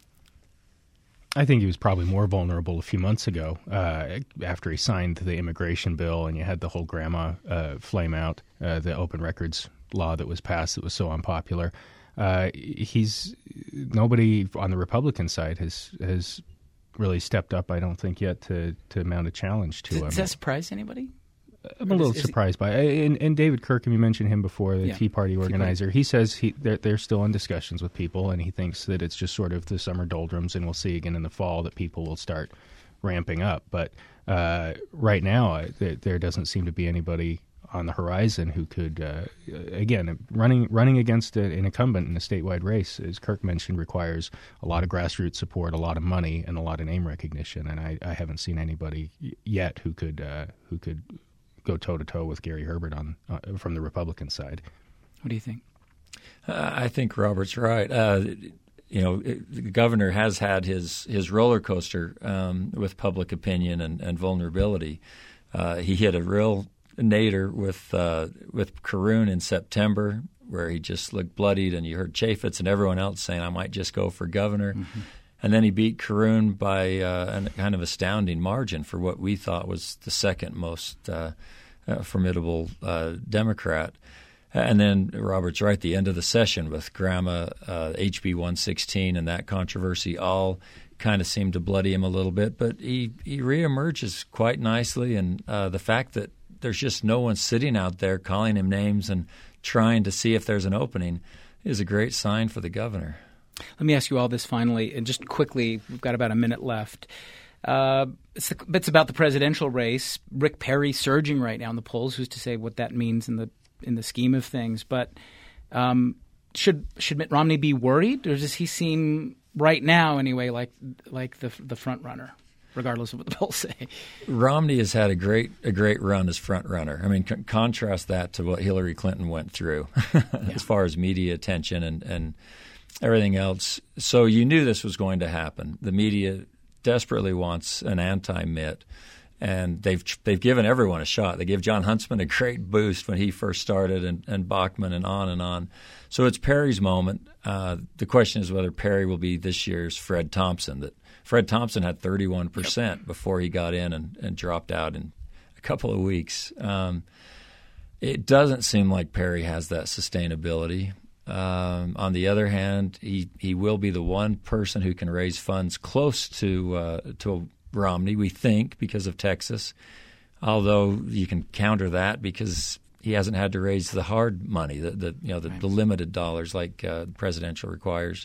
I think he was probably more vulnerable a few months ago uh, after he signed the immigration bill and you had the whole grandma uh, flame out, uh, the open records law that was passed that was so unpopular. Uh, he's nobody on the Republican side has has really stepped up, I don't think, yet to, to mount a challenge to does, him. Does that surprise anybody? I'm a little is, is surprised he... by it. And, and David Kirkham, you mentioned him before, the yeah. Tea Party organizer. Tea Party. He says he they're, they're still in discussions with people, and he thinks that it's just sort of the summer doldrums, and we'll see again in the fall that people will start ramping up. But uh, right now, there, there doesn't seem to be anybody on the horizon who could, uh, again, running running against a, an incumbent in a statewide race, as Kirk mentioned, requires a lot of grassroots support, a lot of money, and a lot of name recognition. And I, I haven't seen anybody yet who could uh, who could go toe to toe with Gary Herbert on uh, from the Republican side. What do you think? Uh, I think Robert's right. Uh, you know, it, the governor has had his his roller coaster um, with public opinion and, and vulnerability. Uh, he hit a real nadir with uh, with Caroon in September, where he just looked bloodied, and you heard Chaffetz and everyone else saying, "I might just go for governor." Mm-hmm. And then he beat Caroon by uh, a kind of astounding margin for what we thought was the second most uh, uh, formidable uh, Democrat. And then Robert's right, the end of the session with Grandma, uh, H B one sixteen, and that controversy all kind of seemed to bloody him a little bit. But he, he reemerges quite nicely, and uh, the fact that there's just no one sitting out there calling him names and trying to see if there's an opening is a great sign for the governor. Let me ask you all this finally, and just quickly, we've got about a minute left. Uh, it's, the, it's about the presidential race. Rick Perry surging right now in the polls. Who's to say what that means in the in the scheme of things? But um, should should Mitt Romney be worried, or does he seem right now anyway like like the the front runner, regardless of what the polls say? Romney has had a great a great run as front runner. I mean, c- contrast that to what Hillary Clinton went through yeah. as far as media attention and and. everything else. So you knew this was going to happen. The media desperately wants an anti-Mitt, and they've they've given everyone a shot. They gave John Huntsman a great boost when he first started, and, and Bachmann, and on and on. So it's Perry's moment. Uh, the question is whether Perry will be this year's Fred Thompson. That Fred Thompson had thirty-one percent yep. before he got in and, and dropped out in a couple of weeks. Um, it doesn't seem like Perry has that sustainability. Um, on the other hand, he, he will be the one person who can raise funds close to uh, to Romney, we think, because of Texas. Although you can counter that because he hasn't had to raise the hard money, the, the you know the, right. the limited dollars like uh, presidential requires.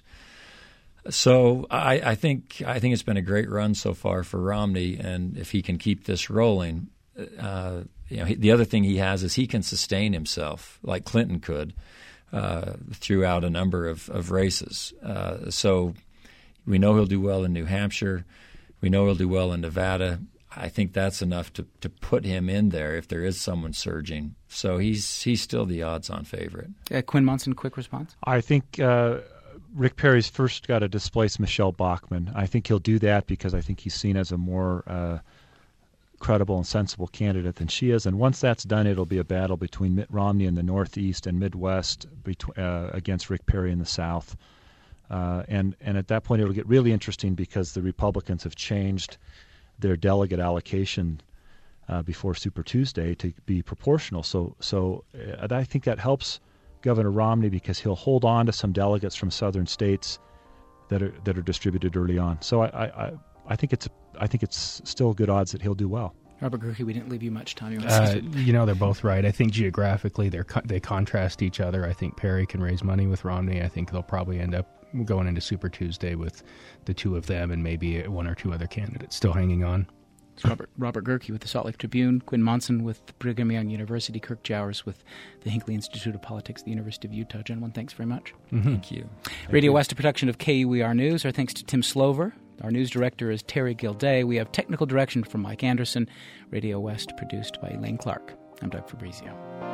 So I, I think I think it's been a great run so far for Romney, and if he can keep this rolling, uh, you know, he, the other thing he has is he can sustain himself like Clinton could. Uh, throughout a number of, of races. Uh, so we know he'll do well in New Hampshire. We know he'll do well in Nevada. I think that's enough to, to put him in there if there is someone surging. So he's he's still the odds-on favorite. Uh, Quinn Monson, quick response? I think uh, Rick Perry's first got to displace Michelle Bachmann. I think he'll do that because I think he's seen as a more uh, credible and sensible candidate than she is. And once that's done, it'll be a battle between Mitt Romney in the Northeast and Midwest between, uh, against Rick Perry in the South. Uh, and, and at that point, it'll get really interesting because the Republicans have changed their delegate allocation uh, before Super Tuesday to be proportional. So, so uh, I think that helps Governor Romney because he'll hold on to some delegates from southern states that are that are distributed early on. So I, I, I think it's I think it's still good odds that he'll do well. Robert Gerke, we didn't leave you much time. You, uh, you know, they're both right. I think geographically they're they contrast each other. I think Perry can raise money with Romney. I think they'll probably end up going into Super Tuesday with the two of them and maybe one or two other candidates still hanging on. It's Robert, Robert Gerke with the Salt Lake Tribune, Quinn Monson with Brigham Young University, Kirk Jowers with the Hinckley Institute of Politics at the University of Utah. Gentlemen, thanks very much. Mm-hmm. Thank you. Thank Radio you. West, a production of K U E R News. Our thanks to Tim Slover. Our news director is Terry Gilday. We have technical direction from Mike Anderson. Radio West produced by Elaine Clark. I'm Doug Fabrizio.